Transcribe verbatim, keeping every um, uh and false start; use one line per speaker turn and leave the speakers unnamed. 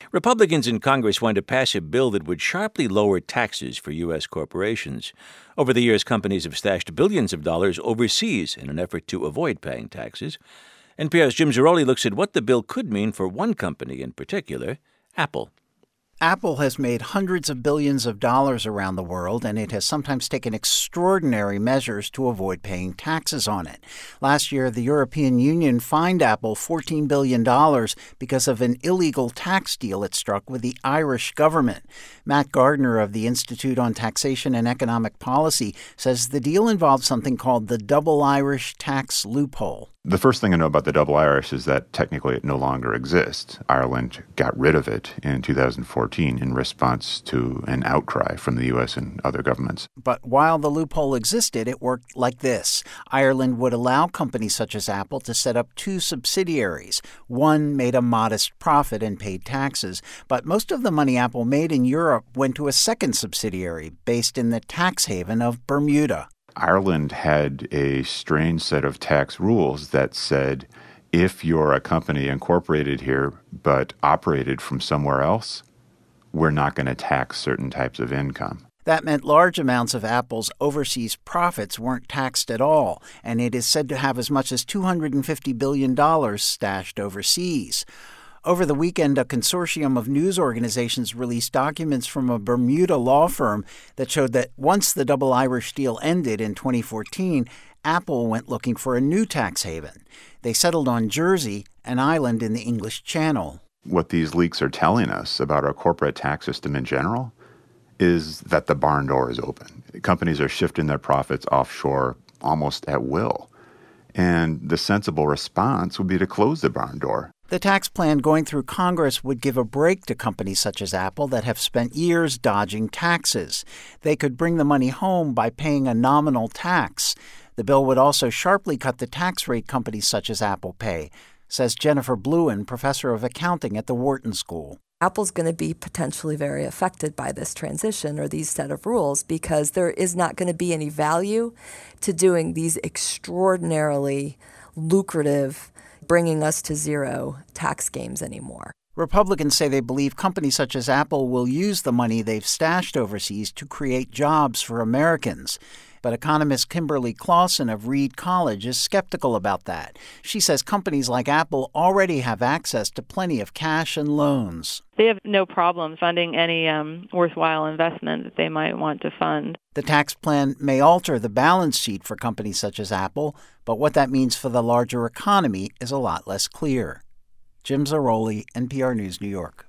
Republicans in Congress want to pass a bill that would sharply lower taxes for U S corporations. Over the years, companies have stashed billions of dollars overseas in an effort to avoid paying taxes. N P R's Jim Zarroli looks at what the bill could mean for one company in particular, Apple.
Apple has made hundreds of billions of dollars around the world, and it has sometimes taken extraordinary measures to avoid paying taxes on it. Last year, the European Union fined Apple fourteen billion dollars because of an illegal tax deal it struck with the Irish government. Matt Gardner of the Institute on Taxation and Economic Policy says the deal involved something called the double Irish tax loophole.
The first thing I know about the double Irish is that technically it no longer exists. Ireland got rid of it in two thousand fourteen in response to an outcry from the U S and other governments.
But while the loophole existed, it worked like this. Ireland would allow companies such as Apple to set up two subsidiaries. One made a modest profit and paid taxes, but most of the money Apple made in Europe went to a second subsidiary based in the tax haven of Bermuda.
Ireland had a strange set of tax rules that said if you're a company incorporated here but operated from somewhere else, we're not going to tax certain types of income.
That meant large amounts of Apple's overseas profits weren't taxed at all, and it is said to have as much as two hundred fifty billion dollars stashed overseas. Over the weekend, a consortium of news organizations released documents from a Bermuda law firm that showed that once the double Irish deal ended in twenty fourteen, Apple went looking for a new tax haven. They settled on Jersey, an island in the English Channel.
What these leaks are telling us about our corporate tax system in general is that the barn door is open. Companies are shifting their profits offshore almost at will. And the sensible response would be to close the barn door.
The tax plan going through Congress would give a break to companies such as Apple that have spent years dodging taxes. They could bring the money home by paying a nominal tax. The bill would also sharply cut the tax rate companies such as Apple pay, says Jennifer Bluen, professor of accounting at the Wharton School.
Apple's going to be potentially very affected by this transition or these set of rules because there is not going to be any value to doing these extraordinarily lucrative, bringing us to zero tax games anymore.
Republicans say they believe companies such as Apple will use the money they've stashed overseas to create jobs for Americans. But economist Kimberly Clausen of Reed College is skeptical about that. She says companies like Apple already have access to plenty of cash and loans.
They have no problem funding any um, worthwhile investment that they might want to fund.
The tax plan may alter the balance sheet for companies such as Apple, but what that means for the larger economy is a lot less clear. Jim Zarroli, N P R News, New York.